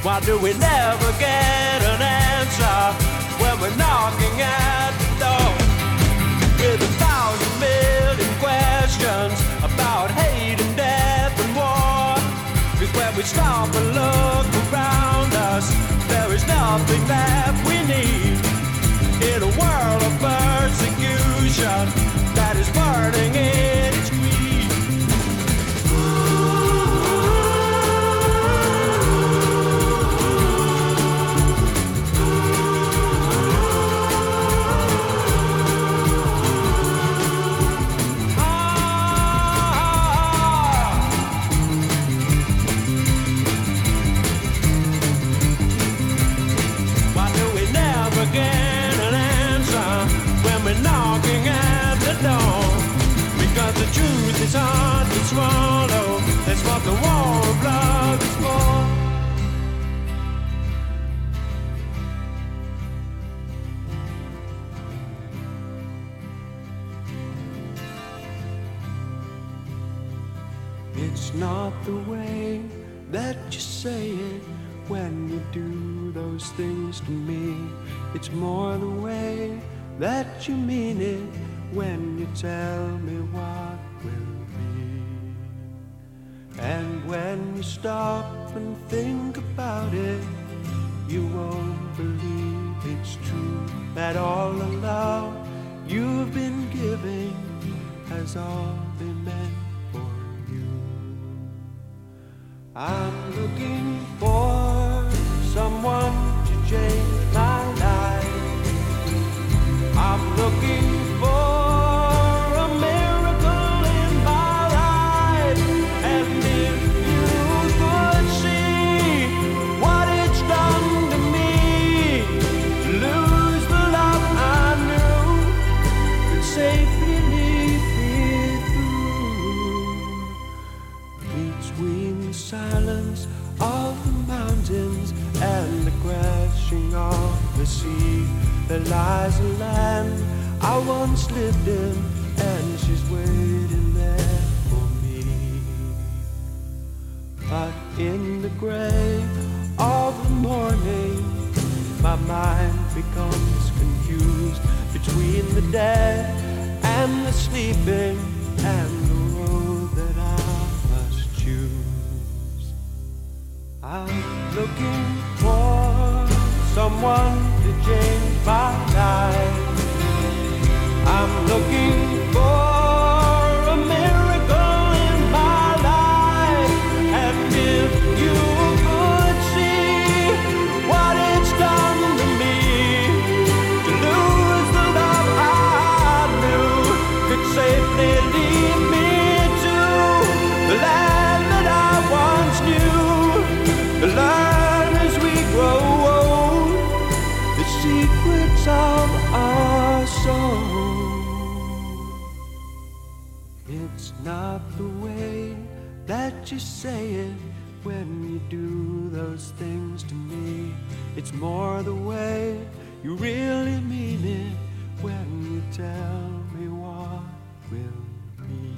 Why do we never get an answer when we're knocking at the door? With 1,000 million questions about hate and death and war. Cause when we stop and look around us, there is nothing that we need. In a world of persecution that is burning in its greed. Why do we never get an answer when we're knocking at the door? Because the truth is hard to swallow. That's what the war of love is for. It's not the way that you say it when you do those things to me. It's more the way that you mean it when you tell me what will be. And when you stop and think about it, you won't believe it's true that all the love you've been giving has all been meant for you. I'm looking for someone to change my life. I'm looking for a miracle in my life. And if you could see what it's done to me, to lose the love I knew could safely lead me through. Between the silence of the mountains and the crashing of the sea, there lies a land I once lived in, and she's waiting there for me. But in the gray of the morning, my mind becomes confused between the dead and the sleeping, and the road that I must choose. I'm looking for someone to change my life. I'm looking for a miracle in my life. And if you could see what it's done to me, to lose the love I knew could safely lead me to the land that I once knew, to learn as we grow old the secrets of our soul. It's not the way that you say it when you do those things to me. It's more the way you really mean it when you tell me what will be.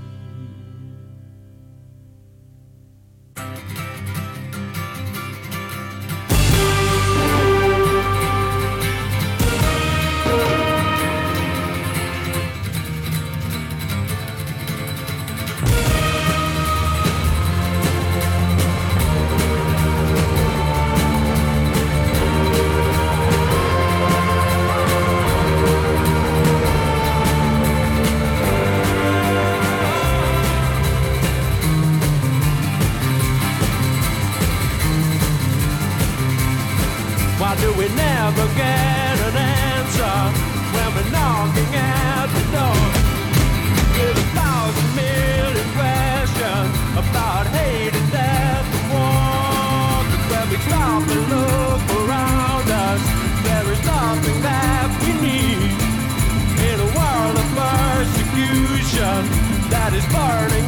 Why do we never get an answer when we're knocking at the door? With 1,000 million questions about hate and death and war. But when we stop and look around us, there is nothing that we need. In a world of persecution that is burning